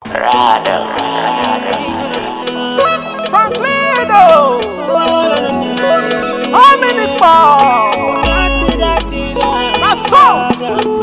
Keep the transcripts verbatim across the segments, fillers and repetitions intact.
Rado. Franklido. How many balls? That's all.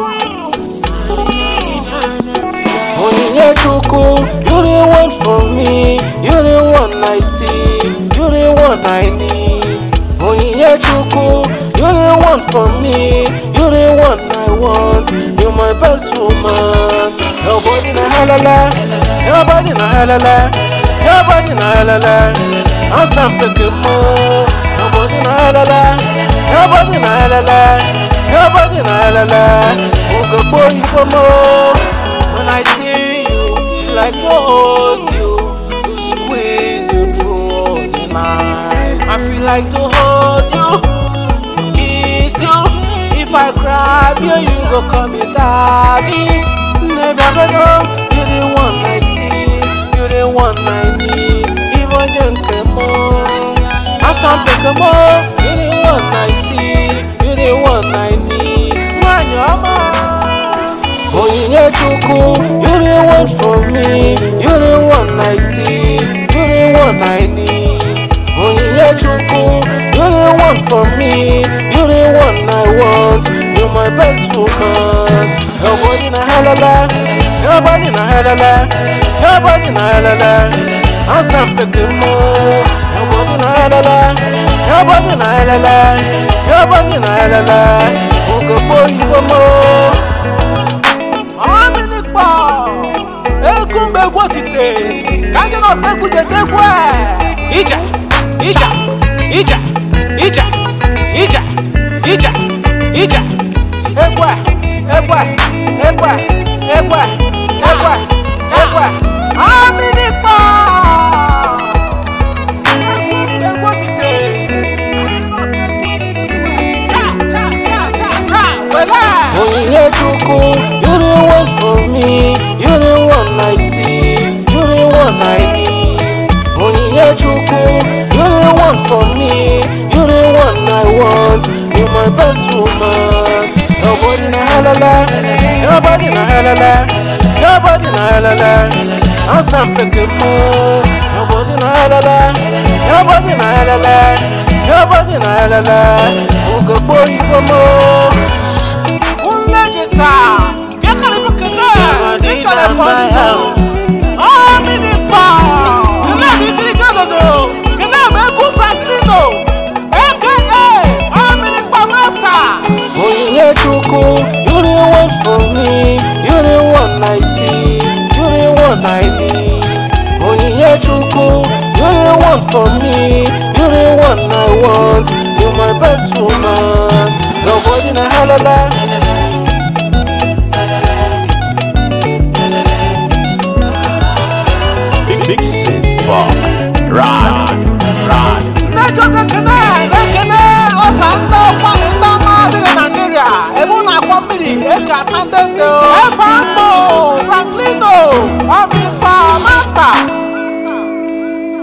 Onyinye Chukwu, you the one for me, you the one I see, you the one I need. Onyinye Chukwu, you the one for me, you the one I want, you my best woman. Your body na halala, your body na halala, your body na halala. Ansam peke mo, your body na halala, your body na halala, your body na halala. Ugo boy for mo. When I see you, feel like to hold you, to squeeze you through all the night. I feel like to hold you, to kiss you. If I grab you, you go call me daddy. Never gonna know, you the one I see, you the one I need. Even Jankemo, I some Pekemo, you the one I see, you the one I need. Man, you're mine. Onyinye Chukwu, you the one for me, you the one I see, you the one I need. Onyinye Chukwu, you the one for me, you the one I want, you my best woman. Your body na halala, your body na halala, your body na halala. Ansam peke mo, your body na halala, your body na halala, your body na halala. Ugo boy for mo. Ekumbe gwotite kanje no pegu tetekwe ija ija ija ija ija ija ija egwe egwe egwe egwe egwe egwe amini pa egwotite cha cha cha cha cha wala Onyinye Chukwu, you the one for me, you the one I see, you the one I need. Onyinye Chukwu, you the one for me, you the one I want, you my best woman. Your body na halala, your body na halala, your body na halala. Ansam peke mo, your body na halala, your body na halala, your body na halala. Ugo boy for mo. Onyinye Chukwu, you the one for me, you the one I see, you the one I need. Onyinye Chukwu, you the one for me, you the one I want, you my best woman. Your body na halala. Mixing Box. Rod. Rod. Najoka kene, kene, osanda kwa ndama bila Nigeria. Ebu na kwa mbili, eka tandende. Efambo.